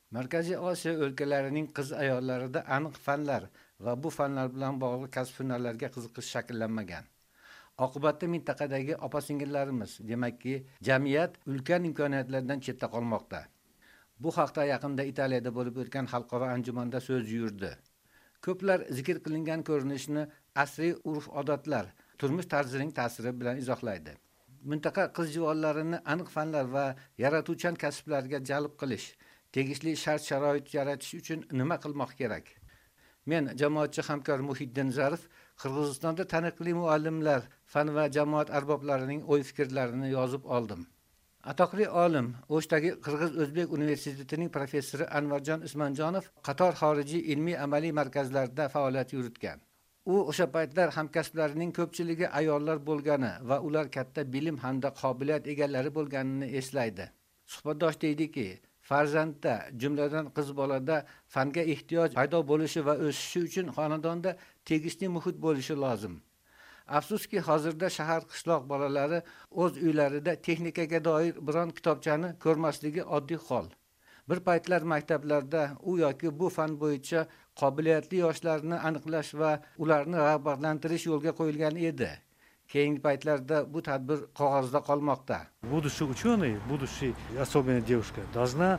Markaziy Osiyo o'lkalarining qiz ayollarida aniq fanlar va bu fanlar bilan bog'liq kasb-hunarlarga qiziqish shakllanmagan. Oqibatda mintaqadagi opa-singillarimiz, demakki, jamiyat ulkan imkoniyatlardan chetda qolmoqda. Bu haqda yaqinda Italiyada bo'lib o'tgan xalqaro anjumanda so'z yurdi. Ko'plar zikr qilingan ko'rinishni asriy urf-odatlar, turmush tarzining ta'siri bilan izohlaydi. Mintaqa qiz-juvonlarini aniq fanlar va yaratuvchan kasblarga jalb qilish, tegishli shart-sharoit yaratish uchun nima qilmoq kerak? Men jamoatchi hamkor Muhiddin Zarif Qirg'izistonda taniqli muallimlar, fan va jamoat arboblarining o'y-fikrlarini yozib oldim. Atoqli olim, O'shdagi Qirg'iz-O'zbek universitetining professori Anvarjon Ismanjonov qator xorijiy ilmiy-amaliy markazlarda faoliyat yuritgan. U o'sha paytlar hamkasblarining ko'pchiligi ayollar bo'lgani va ular katta bilim hamda qobiliyat egalari bo'lganini eslaydi. Suhbatdosh deydiki, farzandda, jumladan qiz bolada fanga ehtiyoj paydo bo'lishi va o'sishi uchun xonadonda tegishli muhit bo'lishi lozim. Afsuski, hozirda shahar qishloq bolalari o'z uylarida texnikaga doir biron kitobchani ko'rmasligi oddiy hol. Bir paytlar maktablarda u yoki bu fan bo'yicha qobiliyatli yoshlarni aniqlash va ularni rag'batlantirish yo'lga qo'yilgan edi. Keyingi paytlarda bu tadbir qog'ozda qolmoqda. Будущий ученый, будущий, особенно девушка, должна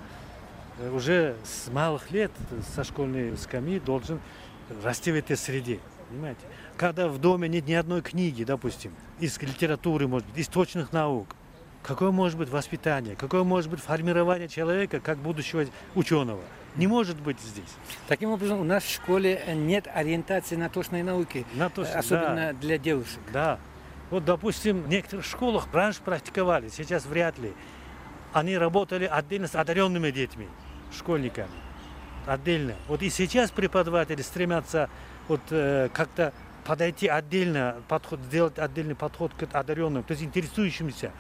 уже с малых лет, со школьной скамьи, должен расти в этой среде. Понимаете? Когда в доме нет ни одной книги, допустим, из литературы, может быть, из точных наук, какое может быть воспитание, какое может быть формирование человека как будущего ученого? Не может быть здесь. Таким образом, у нас в школе нет ориентации на точные науки, особенно для девушек. Да. Вот, допустим, в некоторых школах раньше практиковали, сейчас вряд ли. Они работали отдельно с одаренными детьми, школьниками. Отдельно. Вот и сейчас преподаватели стремятся как-то подойти отдельно, сделать отдельный подход к одаренным, то есть интересующимся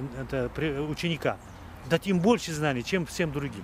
ученикам. Дать им больше знаний, чем всем другим.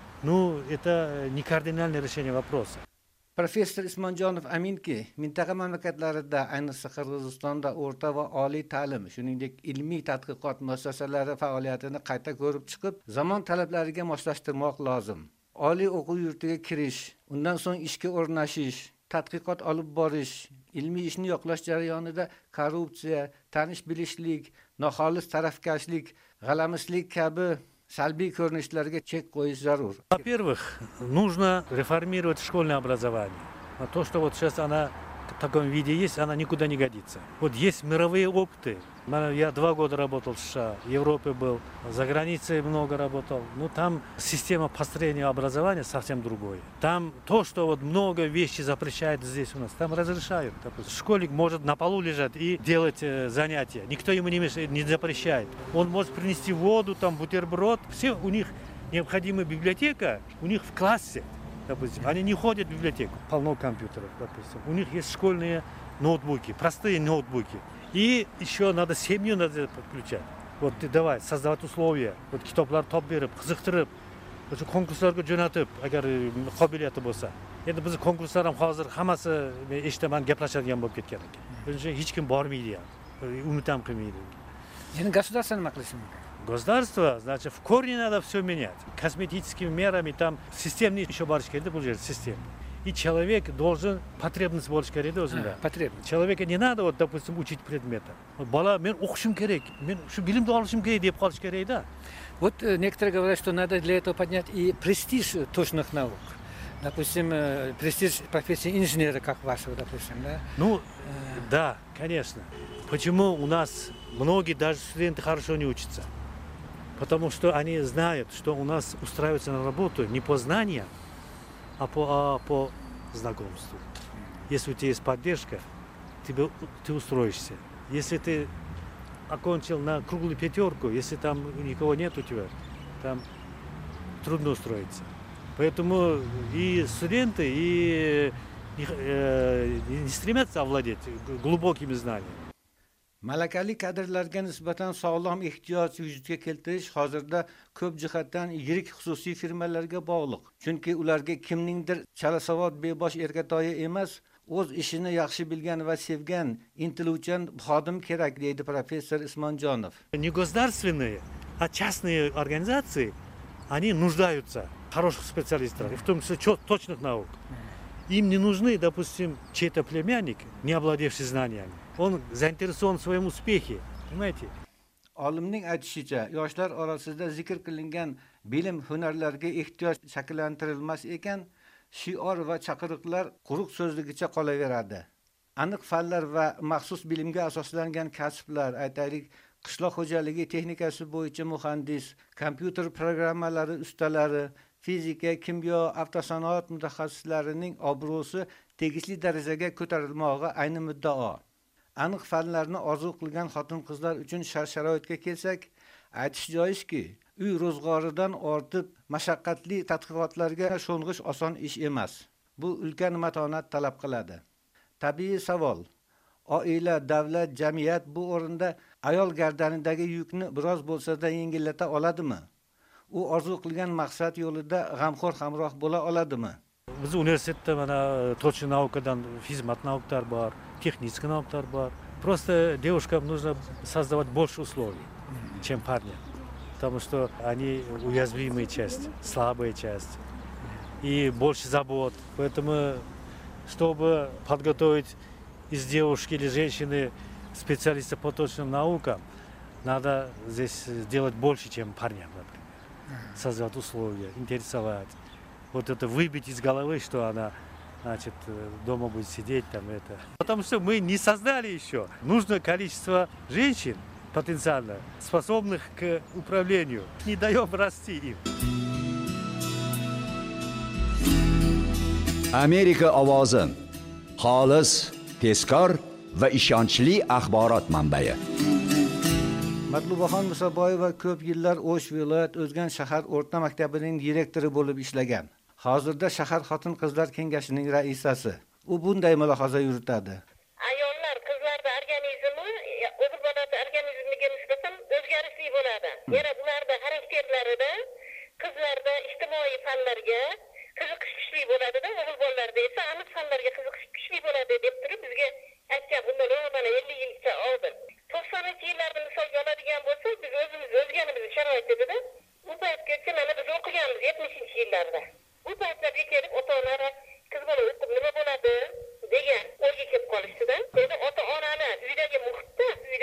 Ну, это не кардинальное решение вопроса. Professor Ismonjonov aminki, mintaqa mamlakatlarida, ayniqsa Qirg'izistonda o'rta va oliy ta'lim, shuningdek ilmiy tadqiqot muassasalari faoliyatini qayta ko'rib chiqib, zamon talablariga moslashtirmoq lozim. Oliy o'quv yurtiga kirish, undan so'ng ishga o'rnashish, tadqiqot olib borish, ilmiy ishni yoqlash jarayonida korrupsiya, tanish-bilishlik, noxolis tarafkashlik, g'alamislik kabi salbiy ko'rinishlarga chek qo'yish zarur. Во-первых, нужно реформировать школьное образование. А то, что вот сейчас она в таком виде есть, она никуда не годится. Вот есть мировые опыты. Я 2 года работал в США, в Европе был, за границей много работал. Ну, там система построения образования совсем другое. Там то, что вот много вещей запрещает здесь у нас, там разрешают. Допустим, школьник может на полу лежать и делать занятия. Никто ему не мешает, не запрещает. Он может принести воду, там бутерброд. Все у них необходимая библиотека, у них в классе. Допустим, они не ходят в библиотеку, полно компьютеров, допустим. У них есть школьные ноутбуки, простые ноутбуки. И еще надо семью подключать. Вот давай, создавать условия. Вот kitoblar top berib, qiziqtirib, o'sha konkurslarga jo'natib, agar qobiliyati bo'lsa. Endi biz konkurslar ham hozir hammasi eshitaman, gaplashadigan bo'lib ketgan ekan. Buning uchun hech kim bormaydi ham. Umid ham qilmaydi. Endi государство nima qilishi mumkin? Государство, значит, в корне надо все менять. Косметическими мерами, там, системный еще барышка, это будет системный. И человек должен потребность больше керек, да? Потребность. Человека не надо, вот, допустим, учить предметы. Вот, бала, мен оқышым керек, мен шу билимди алышым керек деп қалыш керек, да? Вот некоторые говорят, что надо для этого поднять и престиж точных наук. Допустим, престиж профессии инженера, как вашего, допустим, да? Ну, да, конечно. Почему у нас многие даже студенты хорошо не учатся? Потому что они знают, что у нас устраиваются на работу не по знаниям, а по знакомству. Если у тебя есть поддержка, ты устроишься. Если ты окончил на круглую 5, если там никого нет у тебя, там трудно устроиться. Поэтому и студенты не стремятся овладеть глубокими знаниями. Malakali kadrlarga nisbatan sog'lom ehtiyoj vujudga keltirish hozirda ko'p jihatdan yirik xususiy firmalarga bog'liq. Chunki ularga kimningdir chalasavod bebosh erkatoyi emas, o'z ishini yaxshi bilgan va sevgan, intiluvchan xodim kerak, deydi professor Ismonjonov. Не государственные, а частные организации они нуждаются в хороших специалистах, в том числе точных наук. Им не нужны, допустим, чей-то племянник, не обладавший знаниями. Он заинтересован в своем успехе, понимаете? Olimning aytishicha, yoshlar orasida zikr qilingan bilim hunarlarga ehtiyoj shakllantirilmas ekan, shior va chaqiriqlar quruq so'zligicha qolaveradi. Aniq fanlar va maxsus bilimga asoslangan kasblar, aytaylik, qishloq xo'jaligi texnikasi bo'yicha muhandis, kompyuter programmalari ustalari, fizika, kimyo, avtosanoat mutaxassislarining obro'si tegishli darajaga ko'tarilmog'i ayni muddao. Aniq fanlarni orzu qilgan xotin-qizlar uchun shart-sharoitga kelsak, aytish joizki, uy ro'zg'oridan ortib mashaqqatli tadqiqotlarga sho'ng'ish oson ish emas. Bu ulkan matonat talab qiladi. Tabiiy savol: oila, davlat, jamiyat bu o'rinda ayol gardanidagi yukni biroz bo'lsa-da yengillata oladimi? U orzu qilgan maqsad yo'lida g'amxo'r hamroh bo'la oladimi? Biz universitetda mana точный наукадан физмат науктар бар, технический науктар бар. Просто девушкам нужно создавать больше условий, чем парням. Потому что они уязвимая часть, слабая часть. И больше забот. Поэтому, чтобы подготовить из девушки или женщины специалиста по точным наукам, надо здесь делать больше, чем парням, например. Создавать условия, интересовать. Вот это выбить из головы, что она, значит, дома будет сидеть там это. Потому что мы не создали еще нужное количество женщин потенциально способных к управлению. Не даем расти им. Amerika ovozi xolis, tezkor va ishonchli axborot manbai. Matlubaxon Musaboyeva ko'p yillar O'sh viloyat O'zgan shahar o'rta maktabining direktori bo'lib ishlagan. Hozirda shahar xotin-qizlar kengashining raisasi. U bunday mulohaza yuritadi. Ayollar, qizlarda organizmi, o'g'il bolada organizmiga nisbatan o'zgarishli bo'ladi. Yana ularda xarakterlarida, qizlarda ijtimoiy fanlarga qiziqish kuchli bo'ladi-da, o'g'il bolalarda esa aniq fanlarga qiziqish kuchli bo'ladi deb turib bizga aytgan. Bundan mana 50 yilcha oldin. 90-yillarda misolga oladigan bo'lsak, biz o'zimiz o'zganimiz sharoitida bu paytgacha mana biz o'qiganmiz 70-yillarda. Bu paytlarga kelib ota-onalar qiz bola o'qib nima bo'ladi degan o'yga kelib qolishdi-da. Endi ota-onani uydagi muhit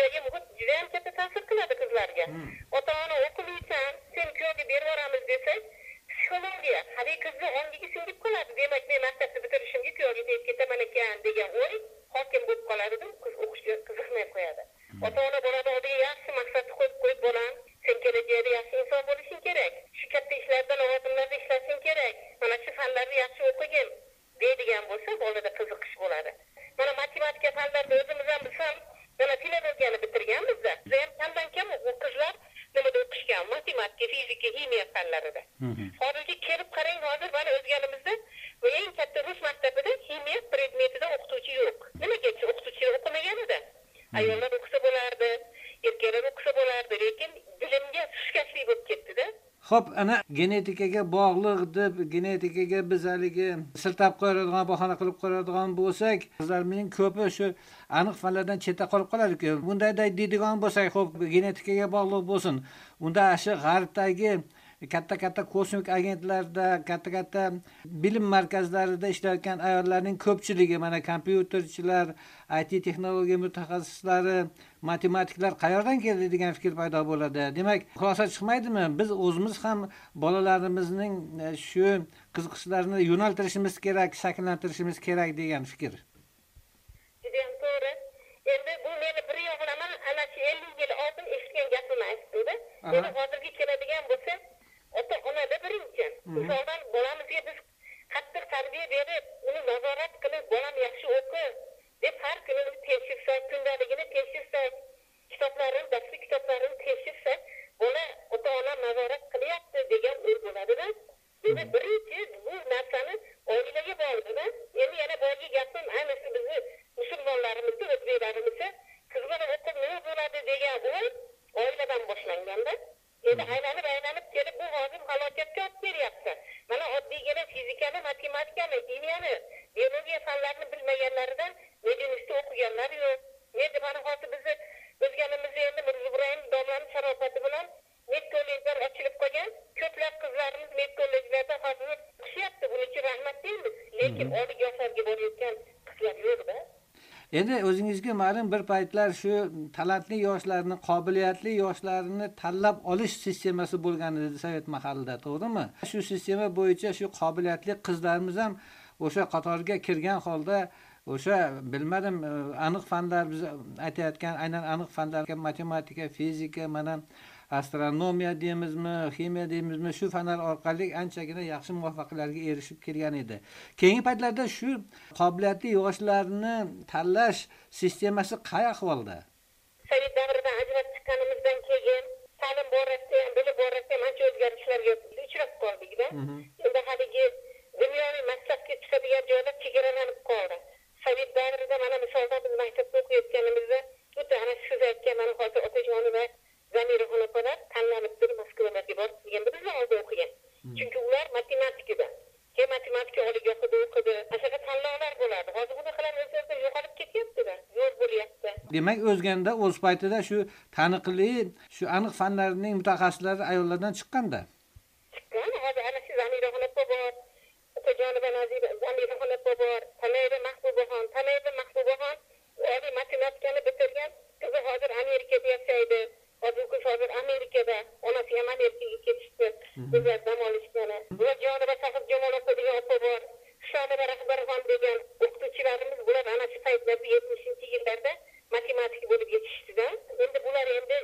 juda ham katta ta'sir qiladi qizlarga. Ota-ona o'qiluysan, sen kuyovga berib yuboramiz desak, psixologiya hali qizni ongiga singib qoladi. Demak, men maktabni bitirishimga kuyovga tegib ketaman ekan degan o'y hokim bo'lib qoladi-da, qiz o'qishga qiziqmay qo'yadi. Ota-ona bolani oldiga yaxshi maqsad qo'yib bolam, sen kelajakda yaxshi inson bo'lishing kerak. Shu katta ishlarda, lavozimlarda ishlashing kerak. Mana shu fanlarni yaxshi o'qigin deydigan bo'lsa, bolada qiziqish bo'ladi. Mana matematika fanlarida o'zimiz ham bilsam, mana filologiyani bitirganmiz-da. Biz ham kamdan-kam qizlar nimada o'qishgan? Matematika, fizika, ximiya fanlarida. Hozirga kelib qarang, hozir mana o'zganimizda eng katta rus maktabida ximiya predmetida o'qituvchi yo'q. Nimaga o'qituvchi o'qimaganida? Ayollar o'qisa bo'lardi, erkaklar o'qisa bo'lardi, lekin bilimga suskashlik bo'lib ketdi-da. Xo'p, ana genetikaga bog'liq deb, genetikaga biz haligi siltab qo'yadigan, bahona qilib qo'yadigan bo'lsak, qizlarning ko'pi shu aniq fanlardan chetda qolib qoladi-ku. Bundayday deydigan bo'lsak, xo'p, genetikaga bog'liq bo'lsin. Unda shu g'arbdagi katta kosmik agentlarda, katta bilim markazlarida ishlayotgan ayollarning ko'pchiligi, mana kompyuterchilar, IT texnologiya mutaxassislari, matematiklar qayerdan keldi degan fikr paydo bo'ladi. Demak, xulosa chiqmaydimi? Biz o'zimiz ham bolalarimizning shu qiziqishlarini yo'naltirishimiz kerak, shakllantirishimiz kerak degan fikr. Juda ham to'g'ri. Endi bu meni bir yo'g'laman ana shu 50 yil oldin eshitgan gapimni aytdi-da. Endi hozirga keladigan bo'lsa, ota-onada birinchi. Misoldan bolamizga biz qattiq tarbiya berib, uni nazorat qilib, bolam yaxshi o'qi deb har kuni tekshirsak, kundaligini tekshirsak, darslik kitoblarini tekshirsak, bola ota-ona nazorat qilyapti degan o'y bo'ladi-da. Endi birinchi bu narsani oilaga bog'liq-da. Endi yana boyagi gapim, ayniqsa bizni musulmonlarimizda, o'zbeklarimizda qiz bola o'qib nima bo'ladi degan o'y oiladan boshlanganda. Endi aylanib kelib bu hozir halokatga olib kelyapti. Mana oddiygina fizikani, matematikani, ximiyani, biologiya fanlarini bilmaganlaridan universitetda o'qiganlar yo'q. Endi mana hozir bizni o'zganimizda endi Mirzo Ibrohim domlaning sharofati bilan net kollejlar ochilib qolgan. Ko'plab qizlar Qizlarimiz medkolleglarda hozir qishyapti, buning uchun rahmat deymiz. Lekin oldi yoshlarga borayotgan qizlar yo'q-da. Endi o'zingizga ma'lum bir paytlar shu talantli yoshlarni, qobiliyatli yoshlarni tanlab olish sistemasi bo'lgan edi Sovet mahallida, to'g'rimi? Shu sistema bo'yicha shu qobiliyatli qizlarimiz ham o'sha qatorga kirgan holda o'sha bilmadim aniq fanlar biz aytayotgan aynan aniq fanlarga matematika, fizika, mana astronomiya deymizmi, ximiya deymizmi, shu fanlar orqali anchagina yaxshi muvaffaqiyatlarga erishib kelgan edi. Keyingi paytlarda shu qobiliyatli yoshlarni tanlash sistemasi qay ahvolda? Sovet davridan ajrab chiqqanimizdan keyin ta'lim borasida ham, bilib borasida ham ancha o'zgarishlarga uchrab qoldik-da. Endi haligi dunyoviy maqsadga chiqadigan joylar chegaralanib qoldi. Sovet davrida mana misolda biz maktabda o'qiyotganimizda o'ta ana siz aytgan mana hozir otajon va Zamira xonalar tanlanibdir, Moskvalarga borib kelganda bizlar oldi o'qigan. Chunki ular matematikada, matematika oliygohida o'qidi. Ashaka tanlovlar bo'ladi. Hozir bunaqalar o'zlaridan yo'qolib ketyapti-da, zo'r bo'lyapti. Demak, o'zganda o'z paytida shu taniqli, shu aniq fanlarning mutaxassislari ayollardan chiqqanda. Chiqqan, hozir ana shu Zamira xonalar bor, otajon va Zamira xonalar bor, Tamayda Mahbubaxon oliy matematikani bitirgan, qizi hozir Amerikada yashaydi. Hozir Amerikada, onasi ham Amerikaga ketishdi. Bizlar dam olishgani. Bular Jonibek Sahib Jamolov degan opa bor. Shonibek Rahbarxon degan o'qituvchilarimiz bular ana shu paytlarda 70-yillarda matematik bo'lib yetishdi-da. Endi bular endi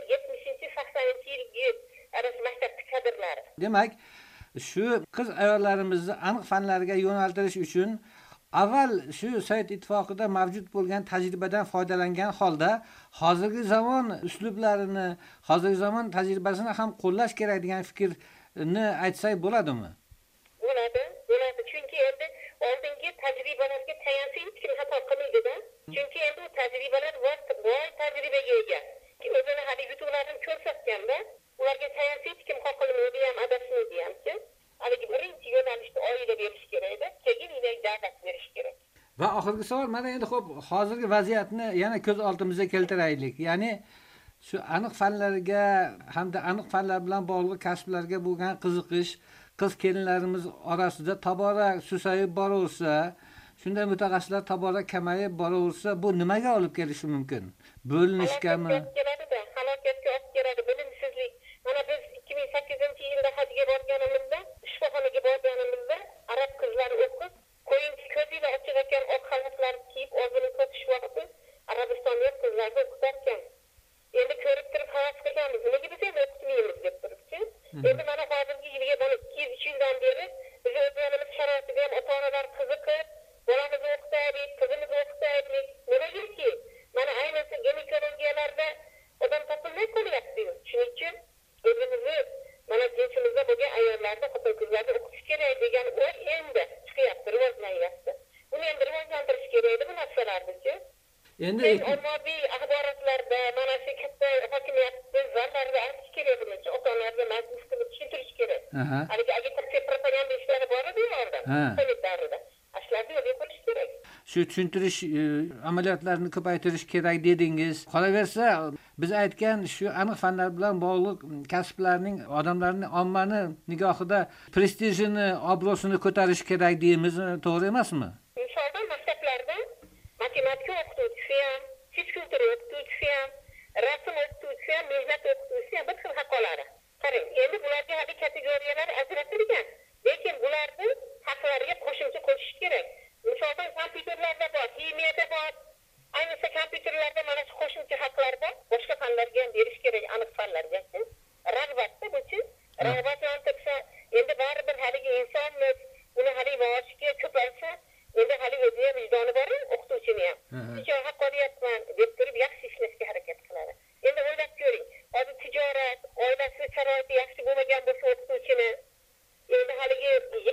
70-80-yil arasi maktabning kadrlari. Demak, shu qiz ayollarimizni aniq fanlarga yo'naltirish uchun avval shu Sovet ittifoqida mavjud bo'lgan tajribadan foydalangan holda hozirgi zamon uslublarini, hozirgi zamon tajribasini ham qo'llash kerak degan fikrni aytsak bo'ladimi? Bo'ladi. Chunki endi oldingi tajribalarga tayansa hech kim xato qilmaydi-da. Chunki endi u tajribalar boy tajribaga ega. Kim o'zini hali yutuqlarini ko'rsatganda, ularga tayansa hech kim xoqilmaydi ham, adashmaydi ham-ki. Haligi birinchi yo'nalishni oila berish kerak-da, keyin davlat berish kerak. Va oxirgi savol, mana endi xo'p, hozirgi vaziyatni yana ko'z oldimizga keltiraylik. Ya'ni shu aniq fanlarga hamda aniq fanlar bilan bog'liq kasblarga bo'lgan qiziqish qiz kelinlarimiz orasida tobora susayib boraversa, shunday mutaxassislar tobora kamayib boraversa, bu nimaga olib kelishi mumkin? Bo'linishgami? Halokatga olib keladi, bilimsizlik. Mana biz 2008-yilda hajga borganimizda, shifoxonaga borganimizda arab qizlari o'qib, qo'yinchi ko'ziga ochiq ekan oq xalatlarni kiyib, o'zini to'tish vaqti Arabistonlik qizlarga o'qitarkan. Endi ko'rib turib havas qilganmiz, nega biz endi o'qitmaymiz deb turibchi. Endi mana hozirgi yilga mana 200 yildan beri biz o'zlarimiz sharoitida ham ota-onalar qiziqib, bolamizni o'qitaylik, qizimizni o'qitaylik. Nimagaki? Mana ayniqsa ginekologiyalarda odam topilmay qolyapti. Shuning uchun o'zimizni mana jinsimizda bo'lgan ayollarni, xotin-qizlarni o'qitish kerak degan o'y endi chiqyapti, rivojlanyapti. Buni endi rivojlantirish kerak edi bu narsalarni-chi. Endi ommaviy axborotlarda mana shu katta hokimiyat zallarida aytish kerak buncha, ota-onalarga majlis qilib tushuntirish kerak. Haligi agitatsiya propaganda ishlari bor edi orada, Sovet davrida. Ashlarni yo'lga qo'yish kerak. Shu tushuntirish amaliyotlarini ko'paytirish kerak dedingiz. Qolaversa, biz aytgan shu aniq fanlar bilan bog'liq kasblarning odamlarning ommani nigohida prestijini, obro'sini ko'tarish kerak deymiz, to'g'ri emasmi? Misolda maktablarda matematika o'qituvchisi ham, fizikultura o'qituvchisi ham, rasm o'qituvchisi ham, mehnat o'qituvchisi ham bir xil haqolari. Qarang, endi bularga hali kategoriyalar ajratilgan, lekin bularni haqlariga qo'shimcha qo'shish kerak. Misolda kompyuterlarda bor, ximiyada bor. Ayniqsa kompyuterlarda mana shu qo'shimcha haqlar bor. Boshqa fanlarga ham berish kerak, aniq fanlarga. Rag'batda bu-chi, rag'batlantirsa, endi baribir haligi insonmiz, uni hali maoshiga ko'paysa, endi hali o'zi ham vijdoni bor, o'qituvchini ham. Tijorat haq olyapman deb turib yaxshi ishlashga harakat qiladi. Endi o'ylab ko'ring, hozir tijorat, oilasi sharoiti yaxshi bo'lmagan bo'lsa o'qituvchini, endi haligi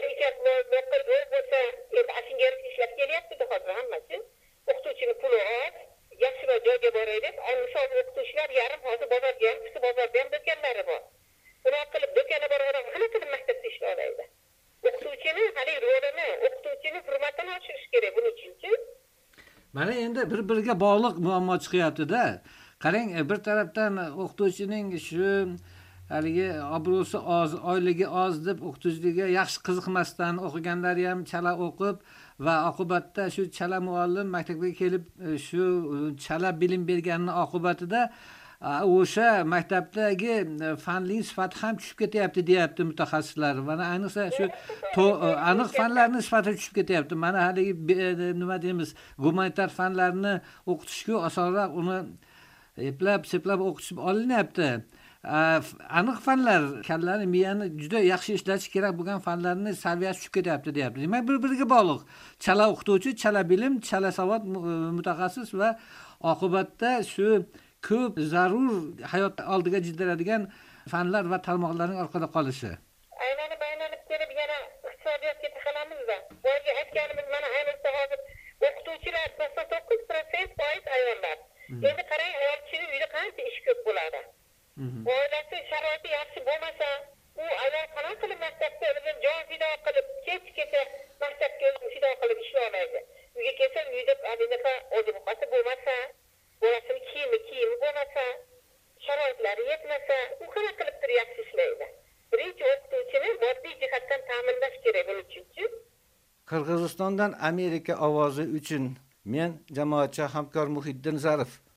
ekat bo'lsa, endi ashunga ishlab kelyapti-da hozir hammasi. O'qituvchini puli oz, yaxshiroq joyga boray deb, misol o'qituvchilar yarim hozir bozorga ham, qisqa bozorda ham do'konlari bor. Buni qilib do'kona boraverib, qanaqa qilib maktabda ishla oladi? O'qituvchini hali rolini, o'qituvchini hurmatini oshirish kerak buning uchun-chi. Mana endi bir-biriga bog'liq muammo chiqyapti-da. Qarang, bir tarafdan o'qituvchining shu haligi obro'si oz, oyligi oz deb o'qituvchiligiga yaxshi qiziqmasdan o'qiganlari ham chala o'qib va oqibatda shu chala muallim maktabga kelib shu chala bilim berganini oqibatida o'sha maktabdagi fanning sifati ham tushib ketyapti deyapti mutaxassislar. Mana ayniqsa shu aniq fanlarning sifati tushib ketyapti. Mana haligi nima deymiz, gumanitar fanlarni o'qitishga osonroq uni eplab o'qitib olinyapti. Aniq fanlar kallani miyani juda yaxshi ishlatish kerak bo'lgan fanlarning saviyasi tushib ketyapti deyapti. Demak, bir-biriga bog'liq. Chala o'qituvchi, chala bilim, chala savod mutaxassis va oqibatda shu ko'p zarur hayot oldiga jiddiradigan fanlar va tarmoqlarning orqada qolishi. Aylanib kelib yana iqtisodiyotga taqalamizda. Boyga aytganimiz mana ayniqsa hozir o'qituvchilar 99% foiz ayollar. Endi qarang, ayol kishining uyida qancha ish ko'p bo'ladi. Oilasi sharoiti yaxshi bo'lmasa, u ayol qanaqa qilib maktabga o'zini jon fido qilib, kech-kecha maktabga o'zini fido qilib ishlamaydi. Uyga kelsa, uyda adinaqa oziq-ovqati bo'lmasa, bolasini kiyimi bo'lmasa, sharoitlari yetmasa, u qanaqa qilib turib yaxshi ishlaydi. Birinchi o'qituvchini moddiy jihatdan ta'minlash kerak buning uchun. Qirg'izistondan Amerika ovozi uchun men jamoatchi hamkor Muhiddin Zarif